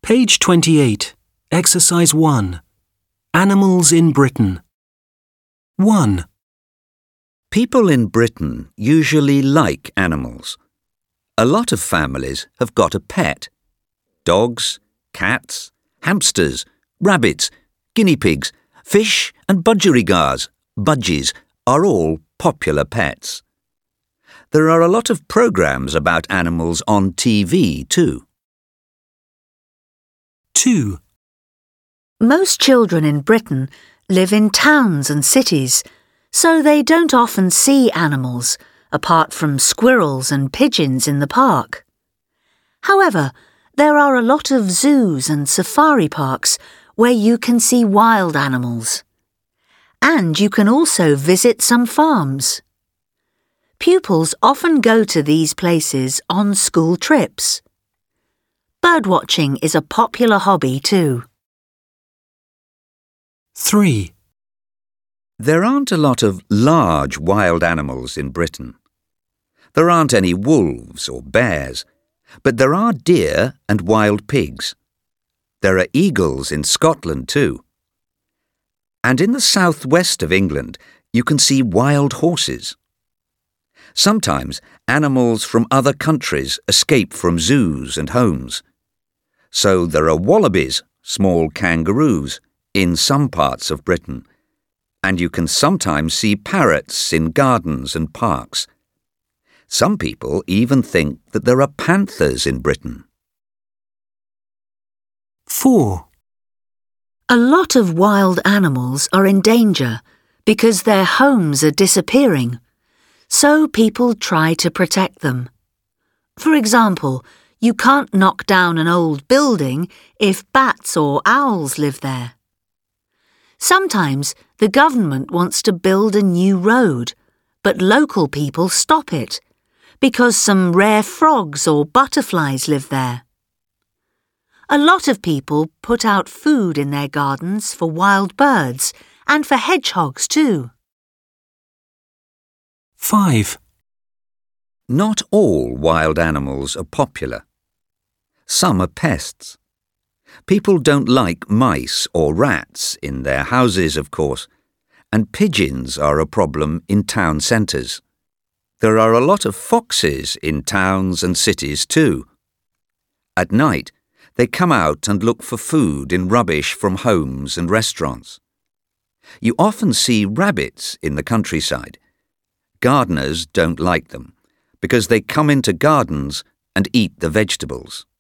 Page 28, Exercise 1. Animals in Britain. 1. People in Britain usually like animals. A lot of families have got a pet. Dogs, cats, hamsters, rabbits, guinea pigs, fish and budgerigars, budgies, are all popular pets. There are a lot of programs about animals on TV too. 2. Most children in Britain live in towns and cities, so they don't often see animals, apart from squirrels and pigeons in the park. However, there are a lot of zoos and safari parks where you can see wild animals. And you can also visit some farms. Pupils often go to these places on school trips. Birdwatching is a popular hobby too. 3. There aren't a lot of large wild animals in Britain. There aren't any wolves or bears, but there are deer and wild pigs. There are eagles in Scotland too. And in the southwest of England, you can see wild horses. Sometimes animals from other countries escape from zoos and homes. So there are wallabies, small kangaroos, in some parts of Britain. And you can sometimes see parrots in gardens and parks. Some people even think that there are panthers in Britain. 4. A lot of wild animals are in danger because their homes are disappearing, so people try to protect them. For example, you can't knock down an old building if bats or owls live there. Sometimes the government wants to build a new road, but local people stop it because some rare frogs or butterflies live there. A lot of people put out food in their gardens for wild birds and for hedgehogs too. 5. Not all wild animals are popular. Some are pests. People don't like mice or rats in their houses, of course, and pigeons are a problem in town centres. There are a lot of foxes in towns and cities too. At night, they come out and look for food in rubbish from homes and restaurants. You often see rabbits in the countryside. Gardeners don't like them because they come into gardens and eat the vegetables.